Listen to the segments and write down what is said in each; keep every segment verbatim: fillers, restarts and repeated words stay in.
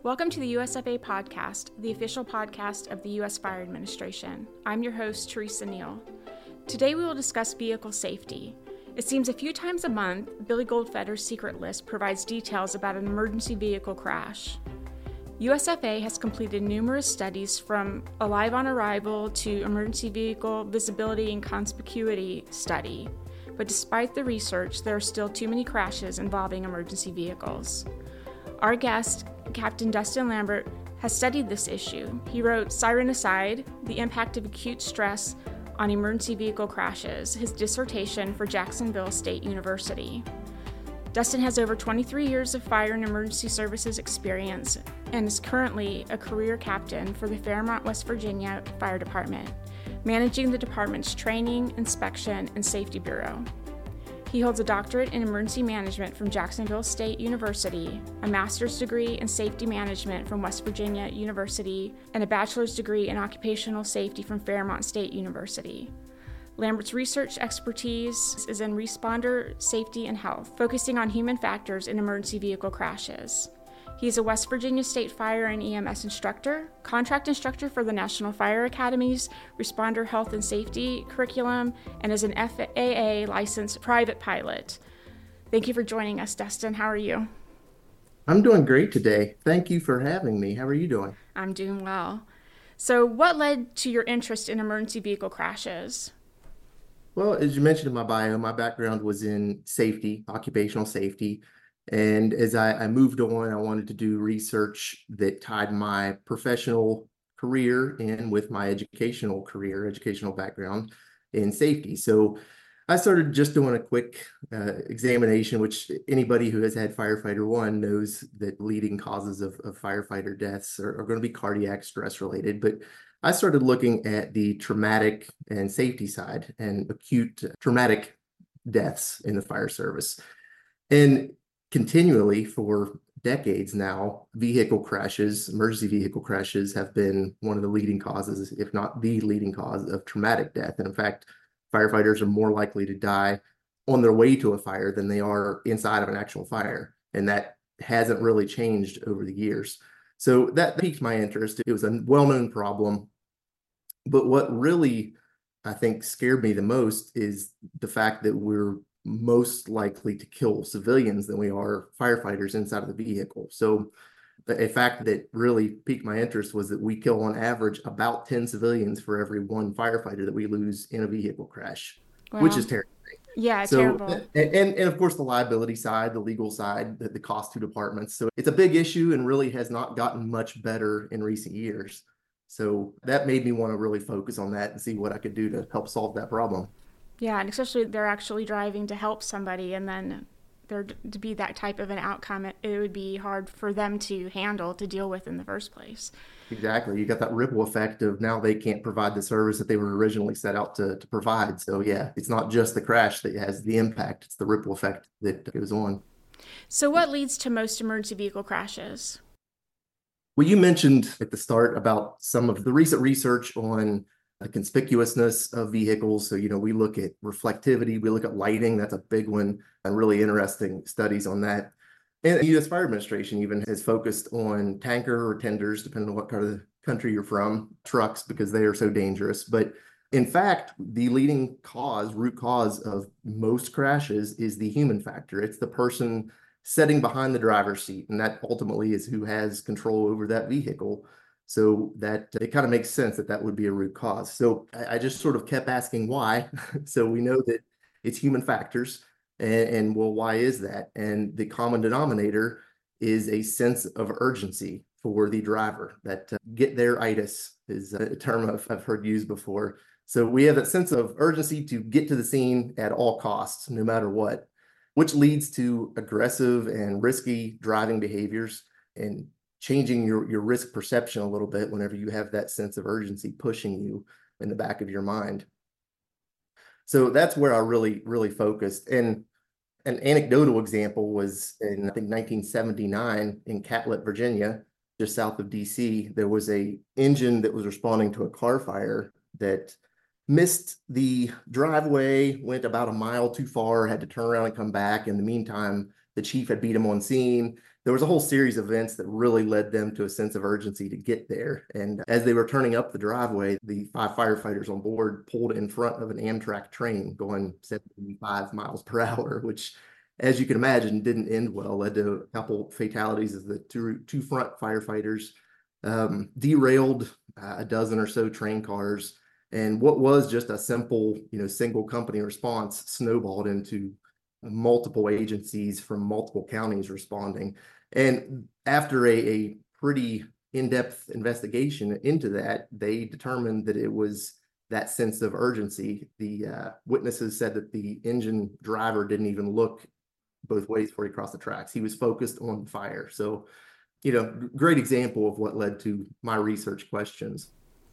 Welcome to the U S F A Podcast, the official podcast of the U S Fire Administration. I'm your host, Teresa Neal. Today we will discuss vehicle safety. It seems a few times a month, Billy Goldfeder's secret list provides details about an emergency vehicle crash. U S F A has completed numerous studies from Alive on Arrival to Emergency Vehicle Visibility and Conspicuity Study. But despite the research, there are still too many crashes involving emergency vehicles. Our guest, Captain Dustin Lambert, has studied this issue. He wrote Siren Aside, The Impact of Acute Stress on Emergency Vehicle Crashes, his dissertation for Jacksonville State University. Dustin has over twenty-three years of fire and emergency services experience and is currently a career captain for the Fairmont, West Virginia Fire Department, managing the department's training, inspection, and safety bureau. He holds a doctorate in emergency management from Jacksonville State University, a master's degree in safety management from West Virginia University, and a bachelor's degree in occupational safety from Fairmont State University. Lambert's research expertise is in responder safety and health, focusing on human factors in emergency vehicle crashes. He is a West Virginia State Fire and E M S instructor, contract instructor for the National Fire Academy's Responder Health and Safety curriculum, and is an F A A licensed private pilot. Thank you for joining us, Dustin. How are you? I'm doing great today. Thank you for having me. How are you doing? I'm doing well. So what led to your interest in emergency vehicle crashes? Well, as you mentioned in my bio, my background was in safety, occupational safety. And as I, I moved on, I wanted to do research that tied my professional career in with my educational career, educational background in safety. So I started just doing a quick uh, examination, which anybody who has had firefighter one knows that leading causes of, of firefighter deaths are, are going to be cardiac stress related. But I started looking at the traumatic and safety side and acute traumatic deaths in the fire service. And continually for decades now, vehicle crashes, emergency vehicle crashes have been one of the leading causes, if not the leading cause of traumatic death. And in fact, firefighters are more likely to die on their way to a fire than they are inside of an actual fire. And that hasn't really changed over the years. So that piqued my interest. It was a well-known problem. But what really, I think, scared me the most is the fact that we're most likely to kill civilians than we are firefighters inside of the vehicle. So a fact that really piqued my interest was that we kill on average about ten civilians for every one firefighter that we lose in a vehicle crash, wow. Which is terrible. Yeah, so, terrible. And, and, and of course, the liability side, the legal side, the, the cost to departments. So it's a big issue and really has not gotten much better in recent years. So that made me want to really focus on that and see what I could do to help solve that problem. Yeah, and especially they're actually driving to help somebody, and then there to be that type of an outcome, it, it would be hard for them to handle, to deal with in the first place. Exactly. You got that ripple effect of now they can't provide the service that they were originally set out to, to provide. So yeah, it's not just the crash that has the impact, it's the ripple effect that goes on. So what leads to most emergency vehicle crashes? Well, you mentioned at the start about some of the recent research on the conspicuousness of vehicles. So, you know, we look at reflectivity, we look at lighting. That's a big one, and really interesting studies on that. And the U S Fire Administration even has focused on tanker or tenders, depending on what part of the country you're from, trucks, because they are so dangerous. But in fact, the leading cause, root cause of most crashes is the human factor. It's the person sitting behind the driver's seat, and that ultimately is who has control over that vehicle. So that it kind of makes sense that that would be a root cause. So I, I just sort of kept asking why. So we know that it's human factors, and, and well, why is that? And the common denominator is a sense of urgency for the driver. That uh, get there-itis is a term I've, I've heard used before. So we have that sense of urgency to get to the scene at all costs, no matter what, which leads to aggressive and risky driving behaviors and changing your, your risk perception a little bit whenever you have that sense of urgency pushing you in the back of your mind. So that's where I really, really focused. And an anecdotal example was in, I think, nineteen seventy-nine in Catlett, Virginia, just south of D C, there was a engine that was responding to a car fire that missed the driveway, went about a mile too far, had to turn around and come back. In the meantime, the chief had beat him on scene. there was a whole series of events that really led them to a sense of urgency to get there. And as they were turning up the driveway, the five firefighters on board pulled in front of an Amtrak train going seventy-five miles per hour, which, as you can imagine, didn't end well, led to a couple fatalities as the two, two front firefighters um, derailed uh, a dozen or so train cars. And what was just a simple, you know, single company response snowballed into multiple agencies from multiple counties responding. And after a, a pretty in-depth investigation into that, they determined that it was that sense of urgency. The uh, witnesses said that the engine driver didn't even look both ways before he crossed the tracks. He was focused on fire. So, you know, great example of what led to my research questions.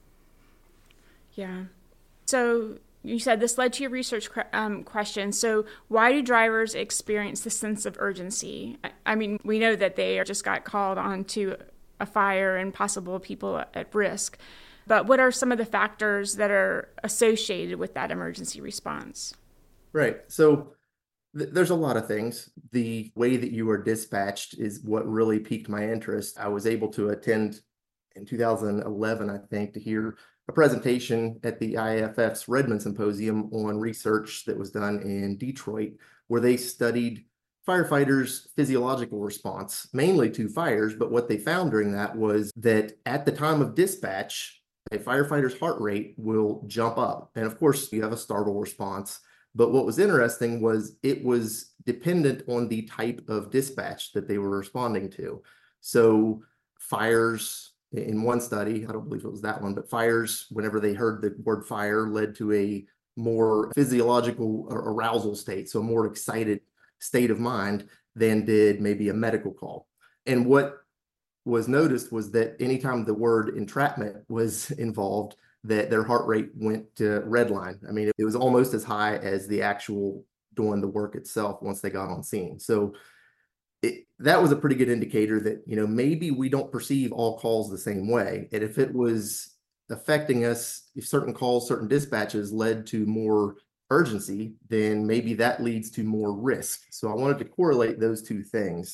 Yeah. So you said this led to your research um, question. So why do drivers experience the sense of urgency? I, I mean, we know that they just got called on to a fire and possible people at risk, but what are some of the factors that are associated with that emergency response? Right. So th- there's a lot of things. The way that you are dispatched is what really piqued my interest. I was able to attend in two thousand eleven, I think, to hear a presentation at the I A F F's Redmond Symposium on research that was done in Detroit, where they studied firefighters' physiological response, mainly to fires. But what they found during that was that at the time of dispatch, a firefighter's heart rate will jump up. And of course, you have a startle response. But what was interesting was it was dependent on the type of dispatch that they were responding to. So fires, in one study, I don't believe it was that one, but fires, whenever they heard the word fire, led to a more physiological arousal state, so a more excited state of mind than did maybe a medical call. And what was noticed was that anytime the word entrapment was involved, that their heart rate went to redline. I mean, it was almost as high as the actual doing the work itself once they got on scene. So It, that was a pretty good indicator that, you know, maybe we don't perceive all calls the same way. And if it was affecting us, if certain calls, certain dispatches led to more urgency, then maybe that leads to more risk. So I wanted to correlate those two things.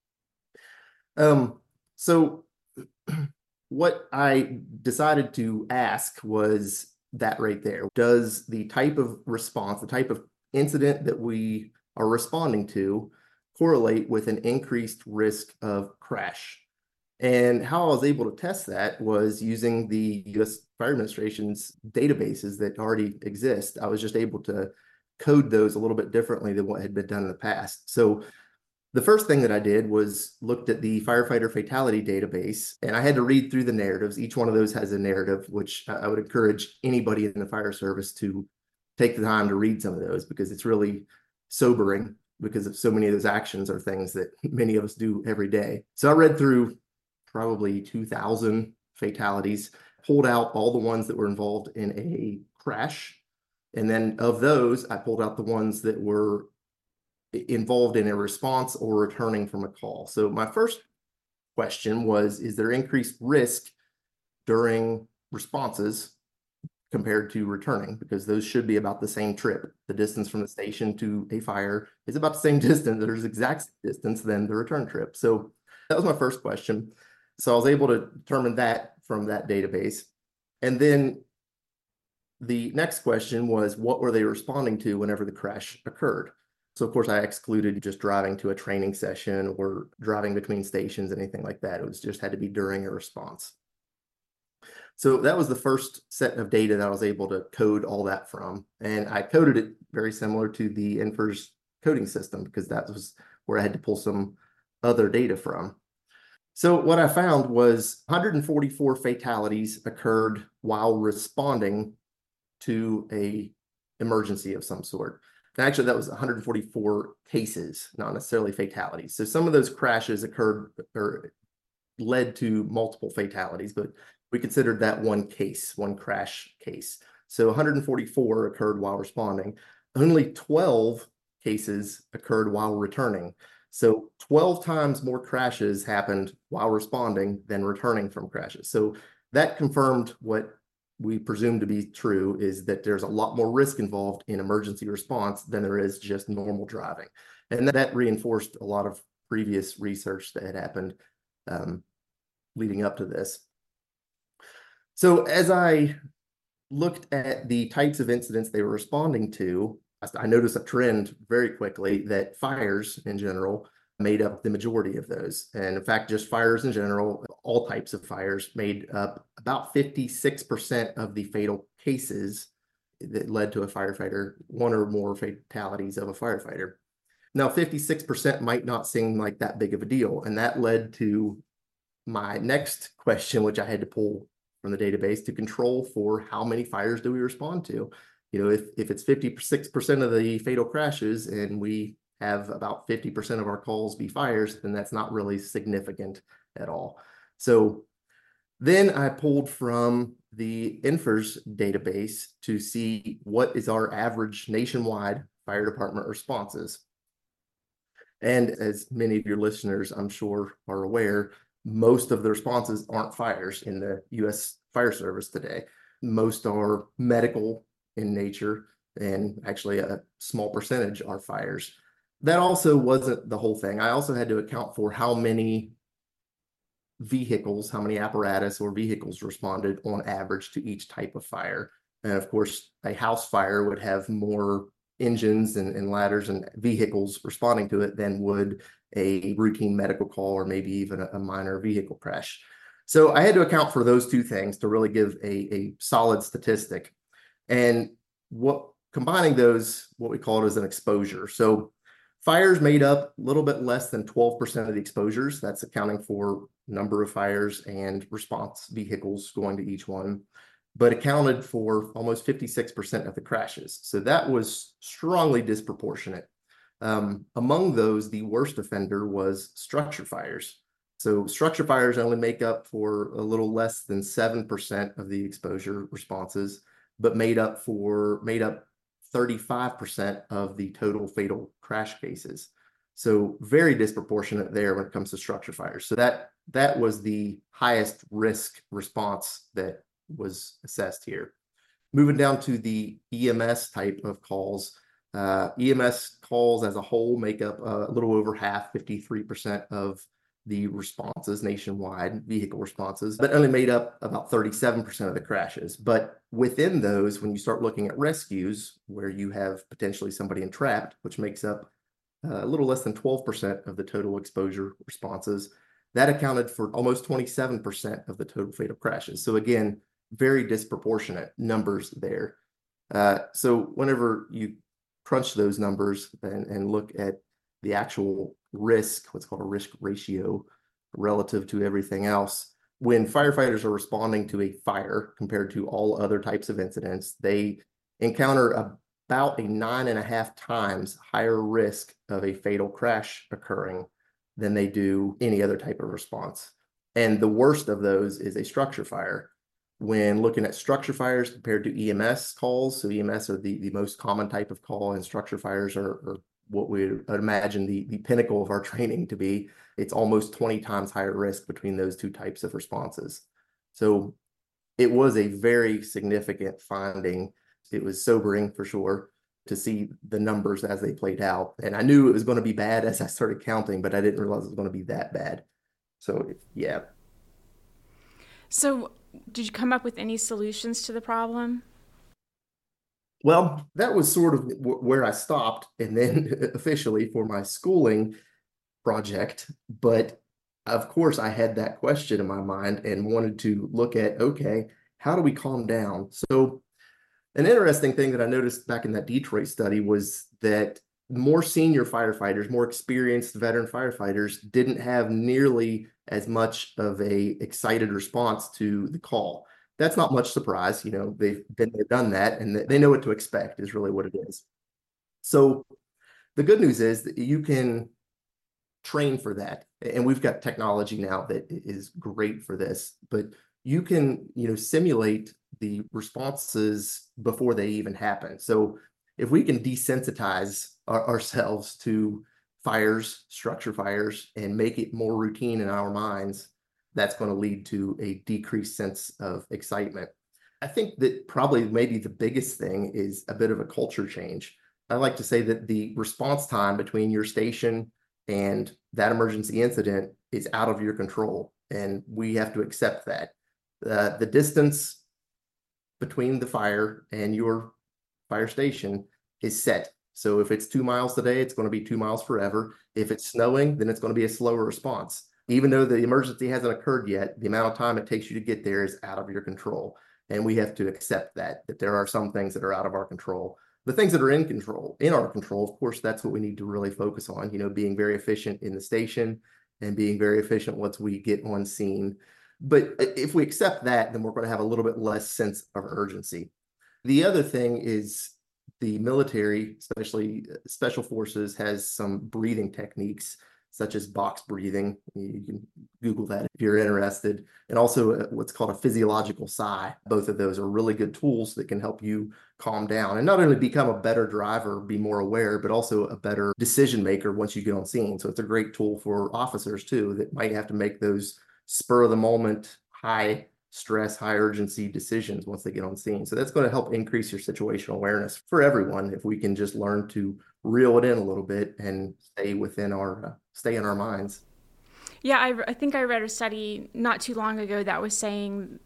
Um, so what I decided to ask was that right there. Does the type of response, the type of incident that we are responding to, correlate with an increased risk of crash? And how I was able to test that was using the U S Fire Administration's databases that already exist. I was just able to code those a little bit differently than what had been done in the past. So the first thing that I did was looked at the firefighter fatality database, and I had to read through the narratives. Each one of those has a narrative, which I would encourage anybody in the fire service to take the time to read some of those, because it's really sobering, because of so many of those actions are things that many of us do every day. So I read through probably two thousand fatalities, pulled out all the ones that were involved in a crash. And then of those, I pulled out the ones that were involved in a response or returning from a call. So my first question was, is there increased risk during responses compared to returning? Because those should be about the same trip. The distance from the station to a fire is about the same distance. There's exact distance than the return trip. So that was my first question. So I was able to determine that from that database. And then the next question was, what were they responding to whenever the crash occurred? So of course I excluded just driving to a training session or driving between stations, anything like that. It was just had to be during a response. So that was the first set of data that I was able to code all that from. And I coded it very similar to the N F I R S coding system, because that was where I had to pull some other data from. So what I found was one hundred forty-four fatalities occurred while responding to a emergency of some sort. And actually, that was one hundred forty-four cases, not necessarily fatalities. So some of those crashes occurred or led to multiple fatalities, but we considered that one case, one crash case. So one hundred forty-four occurred while responding. Only twelve cases occurred while returning. So twelve times more crashes happened while responding than returning from crashes. So that confirmed what we presume to be true, is that there's a lot more risk involved in emergency response than there is just normal driving. And that reinforced a lot of previous research that had happened um, leading up to this. So as I looked at the types of incidents they were responding to, I noticed a trend very quickly that fires in general made up the majority of those. And in fact, just fires in general, all types of fires made up about fifty-six percent of the fatal cases that led to a firefighter, one or more fatalities of a firefighter. Now, fifty-six percent might not seem like that big of a deal. And that led to my next question, which I had to pull from the database to control for how many fires do we respond to. You know, if, if it's fifty-six percent of the fatal crashes and we have about fifty percent of our calls be fires, then that's not really significant at all. So then I pulled from the I N F R S database to see what is our average nationwide fire department responses. And as many of your listeners, I'm sure, are aware, most of the responses aren't fires in the U S Fire Service today. Most are medical in nature, and actually a small percentage are fires. That also wasn't the whole thing. I also had to account for how many vehicles, how many apparatus or vehicles responded on average to each type of fire. And of course, a house fire would have more engines and, and ladders and vehicles responding to it than would a routine medical call or maybe even a, a minor vehicle crash. So I had to account for those two things to really give a, a solid statistic. And what combining those, what we call it as an exposure. So fires made up a little bit less than twelve percent of the exposures. That's accounting for number of fires and response vehicles going to each one, but accounted for almost fifty-six percent of the crashes. So that was strongly disproportionate. Um, among those, the worst offender was structure fires. So structure fires only make up for a little less than seven percent of the exposure responses, but made up for made up thirty-five percent of the total fatal crash cases. So very disproportionate there when it comes to structure fires. So that that was the highest risk response that was assessed here. Moving down to the E M S type of calls, uh, E M S calls as a whole make up uh, a little over half, fifty-three percent of the responses nationwide, vehicle responses, but only made up about thirty-seven percent of the crashes. But within those, when you start looking at rescues, where you have potentially somebody entrapped, which makes up uh, a little less than twelve percent of the total exposure responses, that accounted for almost twenty-seven percent of the total fatal crashes. So again, very disproportionate numbers there. Uh, so whenever you crunch those numbers and, and look at the actual risk, what's called a risk ratio relative to everything else, when firefighters are responding to a fire compared to all other types of incidents, they encounter about a nine and a half times higher risk of a fatal crash occurring than they do any other type of response. And the worst of those is a structure fire. When looking at structure fires compared to E M S calls, so E M S are the, the most common type of call, and structure fires are, are what we would imagine the, the pinnacle of our training to be. It's almost twenty times higher risk between those two types of responses. So it was a very significant finding. It was sobering for sure to see the numbers as they played out. And I knew it was going to be bad as I started counting, but I didn't realize it was going to be that bad. So yeah. So did you come up with any solutions to the problem? Well, that was sort of where I stopped, and then officially for my schooling project. But of course, I had that question in my mind and wanted to look at, okay, how do we calm down? So an interesting thing that I noticed back in that Detroit study was that more senior firefighters, more experienced veteran firefighters didn't have nearly as much of a excited response to the call. That's not much surprise. You know, they've been there, done that, and they know what to expect is really what it is. So the good news is that you can train for that. And we've got technology now that is great for this, but you can, you know, simulate the responses before they even happen. So if we can desensitize our, ourselves to fires, structure fires, and make it more routine in our minds, that's going to lead to a decreased sense of excitement. I think that probably maybe the biggest thing is a bit of a culture change. I like to say that the response time between your station and that emergency incident is out of your control, and we have to accept that. Uh, the distance between the fire and your fire station is set. So if it's two miles today, it's going to be two miles forever. If it's snowing, then it's going to be a slower response. Even though the emergency hasn't occurred yet, the amount of time it takes you to get there is out of your control. And we have to accept that, that there are some things that are out of our control. The things that are in control, in our control, of course, that's what we need to really focus on, you know, being very efficient in the station and being very efficient once we get on scene. But if we accept that, then we're going to have a little bit less sense of urgency. The other thing is the military, especially special forces, has some breathing techniques such as box breathing. You can Google that if you're interested. And also what's called a physiological sigh. Both of those are really good tools that can help you calm down and not only become a better driver, be more aware, but also a better decision maker once you get on scene. So it's a great tool for officers too that might have to make those spur of the moment, high stress, high urgency decisions once they get on scene. So that's going to help increase your situational awareness for everyone if we can just learn to reel it in a little bit and stay within our, uh, stay in our minds. Yeah, I, I think I read a study not too long ago that was saying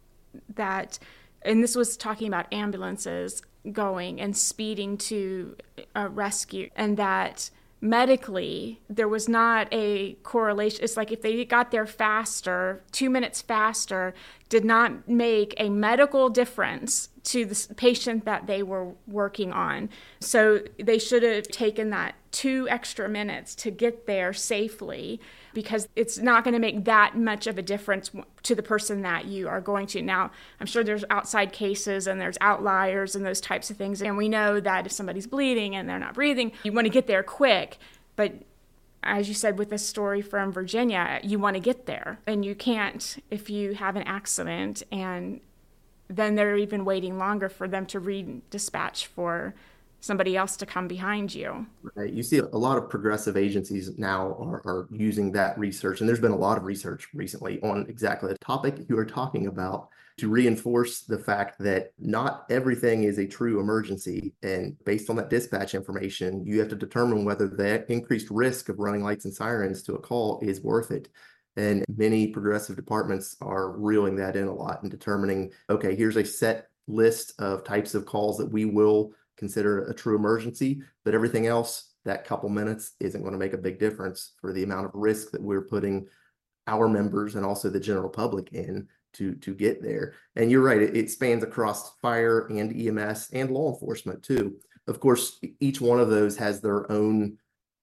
that, and this was talking about ambulances going and speeding to a rescue, and that medically, there was not a correlation. It's like if they got there faster, two minutes faster, did not make a medical difference to the patient that they were working on. So they should have taken that two extra minutes to get there safely, because it's not going to make that much of a difference to the person that you are going to. Now, I'm sure there's outside cases and there's outliers and those types of things. And we know that if somebody's bleeding and they're not breathing, you want to get there quick. But as you said with the story from Virginia, you want to get there. And you can't if you have an accident and then they're even waiting longer for them to re-dispatch for somebody else to come behind you. Right. You see a lot of progressive agencies now are, are using that research, and there's been a lot of research recently on exactly the topic you are talking about to reinforce the fact that not everything is a true emergency. And based on that dispatch information, you have to determine whether that increased risk of running lights and sirens to a call is worth it. And many progressive departments are reeling that in a lot and determining, okay, here's a set list of types of calls that we will consider a true emergency, but everything else, that couple minutes isn't going to make a big difference for the amount of risk that we're putting our members and also the general public in to, to get there. And you're right, it, it spans across fire and E M S and law enforcement too. Of course, each one of those has their own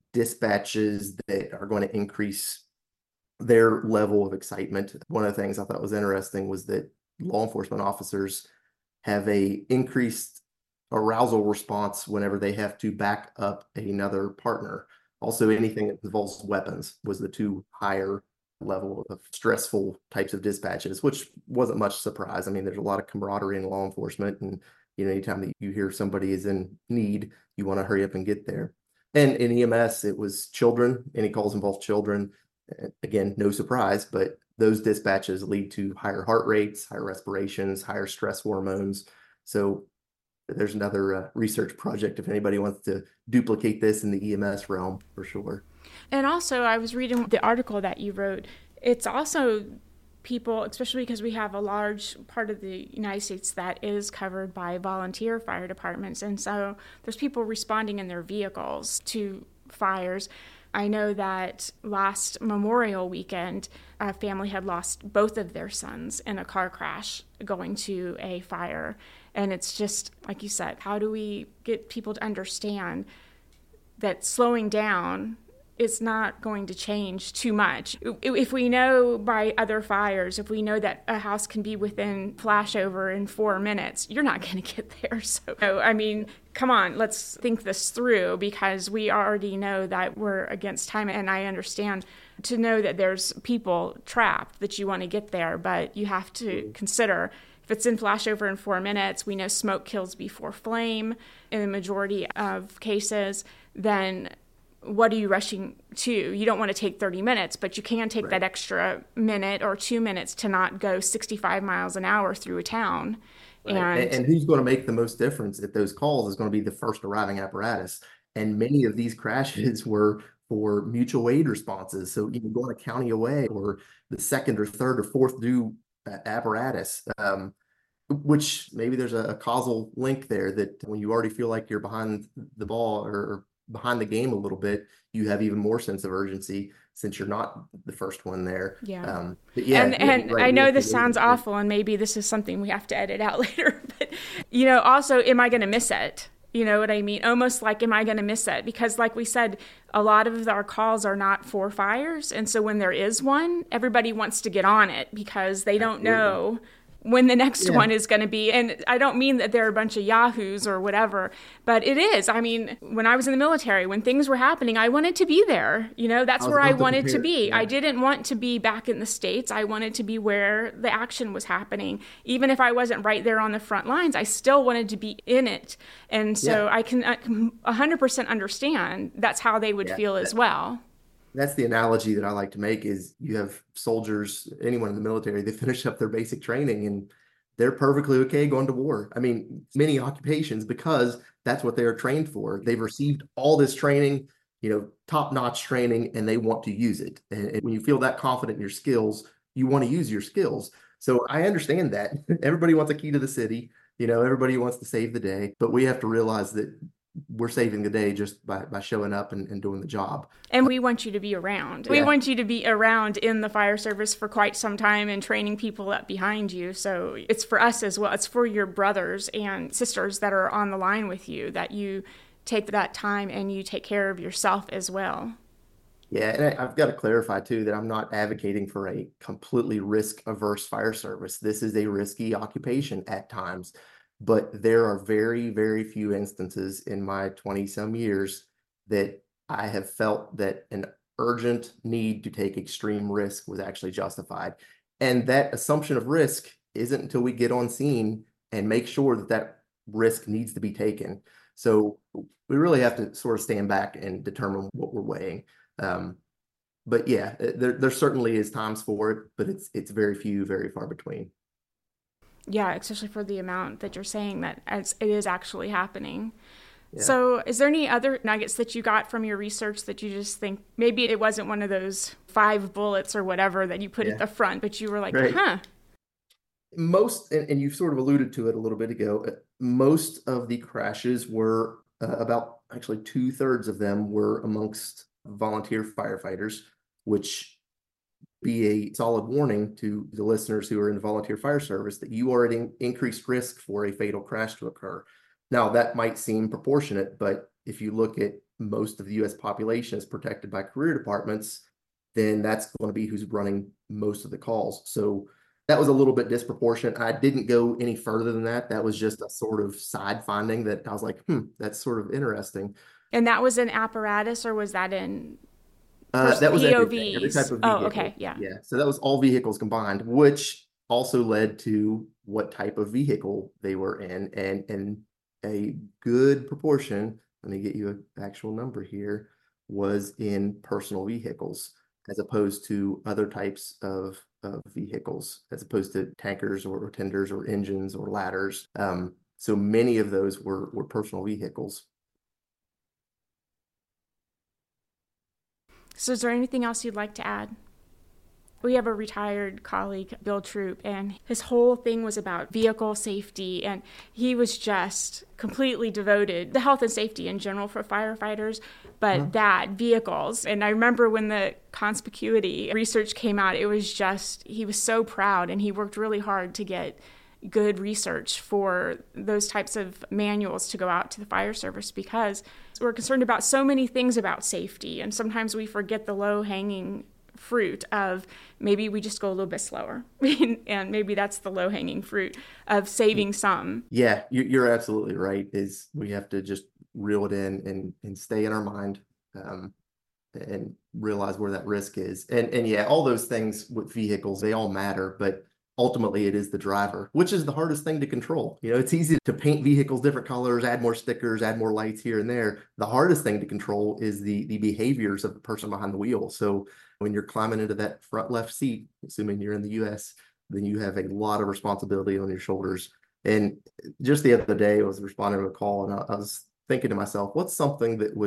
dispatches that are going to increase their level of excitement. One of the things I thought was interesting was that law enforcement officers have a increased arousal response whenever they have to back up another partner. Also, anything that involves weapons was the two higher level of stressful types of dispatches, which wasn't much surprise. I mean, there's a lot of camaraderie in law enforcement, and you know, anytime that you hear somebody is in need, you want to hurry up and get there. And in E M S, it was children. Any calls involve children. Again, no surprise, but those dispatches lead to higher heart rates, higher respirations, higher stress hormones. So there's another uh, research project if anybody wants to duplicate this in the E M S realm, for sure. And also, I was reading the article that you wrote. It's also people, especially because we have a large part of the United States that is covered by volunteer fire departments. And so there's people responding in their vehicles to fires. I know that last Memorial weekend, a family had lost both of their sons in a car crash going to a fire. And it's just, like you said, how do we get people to understand that slowing down is not going to change too much? If we know by other fires, if we know that a house can be within flashover in four minutes, you're not going to get there. So, I mean, come on, let's think this through, because we already know that we're against time. And I understand to know that there's people trapped that you want to get there, but you have to consider if it's in flashover in four minutes, we know smoke kills before flame in the majority of cases, then what are you rushing to? You don't want to take thirty minutes, but you can take right. that extra minute or two minutes to not go sixty-five miles an hour through a town. Right. And, and who's going to make the most difference at those calls is going to be the first arriving apparatus. And many of these crashes were for mutual aid responses. So you can go on a county away or the second or third or fourth due uh, apparatus, um, which maybe there's a, a causal link there that when you already feel like you're behind the ball or, or behind the game a little bit, you have even more sense of urgency since you're not the first one there. Yeah. Um, but yeah, and and right, I know this sounds awful, and maybe this is something we have to edit out later, but, you know, also, am I going to miss it? You know what I mean? Almost like, am I going to miss it? Because like we said, a lot of our calls are not for fires. And so when there is one, everybody wants to get on it because they don't Absolutely. know when the next Yeah. one is going to be. And I don't mean that they're a bunch of yahoos or whatever, but it is. I mean, when I was in the military, when things were happening, I wanted to be there. You know, that's I was where I about to wanted to compare. be. Yeah. I didn't want to be back in the States. I wanted to be where the action was happening. Even if I wasn't right there on the front lines, I still wanted to be in it. And so Yeah. I can uh, one hundred percent understand that's how they would Yeah. feel as well. That's the analogy that I like to make is you have soldiers, anyone in the military, they finish up their basic training and they're perfectly okay going to war. I mean, many occupations, because that's what they are trained for. They've received all this training, you know, top-notch training, and they want to use it. And, and when you feel that confident in your skills, you want to use your skills. So I understand that. Everybody wants a key to the city. You know, everybody wants to save the day, but we have to realize that we're saving the day just by, by showing up and, and doing the job. And we want you to be around. We Yeah. want you to be around in the fire service for quite some time and training people up behind you. So it's for us as well. It's for your brothers and sisters that are on the line with you that you take that time and you take care of yourself as well. Yeah, and I, I've got to clarify too that I'm not advocating for a completely risk-averse fire service. This is a risky occupation at times, but there are very, very few instances in my twenty-some years that I have felt that an urgent need to take extreme risk was actually justified. And that assumption of risk isn't until we get on scene and make sure that that risk needs to be taken. So we really have to sort of stand back and determine what we're weighing. Um, but yeah, there, there certainly is times for it, but it's it's very few, very far between. Yeah, especially for the amount that you're saying that as it is actually happening. Yeah. So is there any other nuggets that you got from your research that you just think maybe it wasn't one of those five bullets or whatever that you put Yeah. at the front, but you were like, Right. huh, Most, and, and you've sort of alluded to it a little bit ago, uh, most of the crashes were uh, about actually two thirds of them were amongst volunteer firefighters, which be a solid warning to the listeners who are in the volunteer fire service that you are at in- increased risk for a fatal crash to occur. Now, that might seem proportionate, but if you look at most of the U S population is protected by career departments, then that's going to be who's running most of the calls. So that was a little bit disproportionate. I didn't go any further than that. That was just a sort of side finding that I was like, hmm, that's sort of interesting. and that was in apparatus or was that in Uh, that was P O everything, every type Vs? of Oh, vehicle. okay, yeah. Yeah. So that was all vehicles combined, which also led to what type of vehicle they were in, and and a good proportion, let me get you an actual number here, was in personal vehicles as opposed to other types of, of vehicles, as opposed to tankers or, or tenders or engines or ladders. Um, so many of those were were personal vehicles. So is there anything else you'd like to add? We have a retired colleague, Bill Troop, and his whole thing was about vehicle safety, and he was just completely devoted to health and safety in general for firefighters, but mm-hmm. that, vehicles. And I remember when the conspicuity research came out, it was just, he was so proud, and he worked really hard to get good research for those types of manuals to go out to the fire service because we're concerned about so many things about safety, and sometimes we forget the low-hanging fruit of maybe we just go a little bit slower and maybe that's the low-hanging fruit of saving some. Yeah, you're absolutely right. Is we have to just reel it in and and stay in our mind um, and realize where that risk is. And and yeah, all those things with vehicles, they all matter, but ultimately it is the driver, which is the hardest thing to control. You know, it's easy to paint vehicles different colors, add more stickers, add more lights here and there. The hardest thing to control is the the behaviors of the person behind the wheel. So when you're climbing into that front left seat, assuming you're in the U S, then you have a lot of responsibility on your shoulders. And just the other day, I was responding to a call and I, I was thinking to myself, what's something that would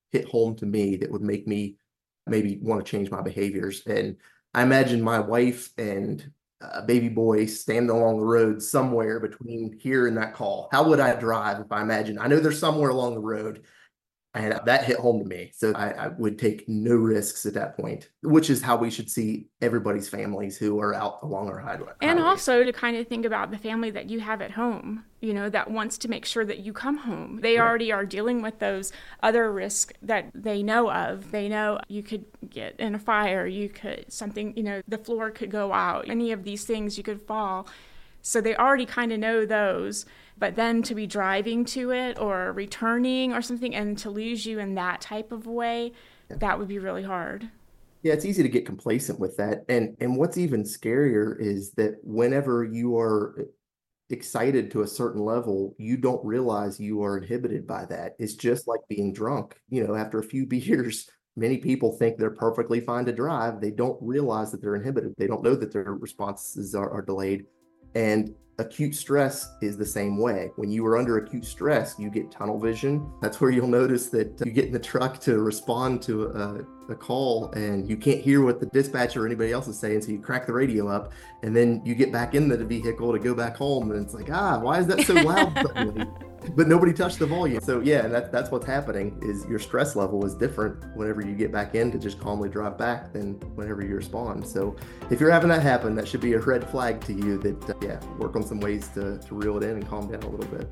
hit home to me that would make me maybe want to change my behaviors. And I imagine my wife and a baby boy standing along the road somewhere between here and that call. How would I drive if I imagine? I know there's somewhere along the road. And that hit home to me. So I, I would take no risks at that point, which is how we should see everybody's families who are out along our highway. And also to kind of think about the family that you have at home, you know, that wants to make sure that you come home. They right. already are dealing with those other risks that they know of. They know you could get in a fire, you could something, you know, the floor could go out, any of these things, you could fall. So they already kind of know those. But then to be driving to it or returning or something and to lose you in that type of way, yeah. that would be really hard. Yeah, it's easy to get complacent with that. And and what's even scarier is that whenever you are excited to a certain level, you don't realize you are inhibited by that. It's just like being drunk. You know, after a few beers, many people think they're perfectly fine to drive. They don't realize that they're inhibited. They don't know that their responses are, are delayed. And acute stress is the same way. When you are under acute stress, you get tunnel vision. That's where you'll notice that you get in the truck to respond to a, a call and you can't hear what the dispatcher or anybody else is saying. So you crack the radio up and then you get back into the vehicle to go back home. And it's like, ah, why is that so loud suddenly? But nobody touched the volume. So yeah, that, that's what's happening is your stress level is different whenever you get back in to just calmly drive back than whenever you respond. So if you're having that happen, that should be a red flag to you that, uh, yeah, work on some ways to, to reel it in and calm down a little bit.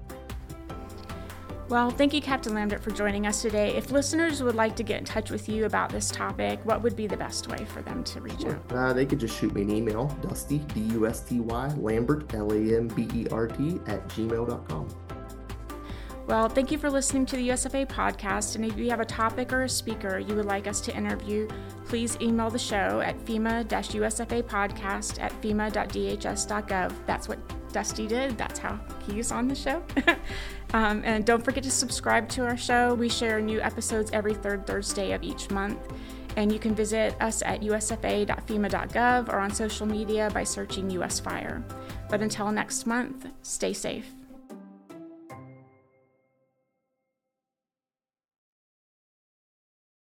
Well, thank you, Captain Lambert, for joining us today. If listeners would like to get in touch with you about this topic, what would be the best way for them to reach sure. out? Uh, they could just shoot me an email, Dusty, D U S T Y, Lambert, L A M B E R T, at gmail dot com. Well, thank you for listening to the U S F A podcast, and if you have a topic or a speaker you would like us to interview, please email the show at FEMA-U S F A podcast at FEMA dot D H S dot gov. That's what Dusty did. That's how he's on the show. um, and don't forget to subscribe to our show. We share new episodes every third Thursday of each month. And you can visit us at U S F A dot FEMA dot gov or on social media by searching U S Fire. But until next month, stay safe.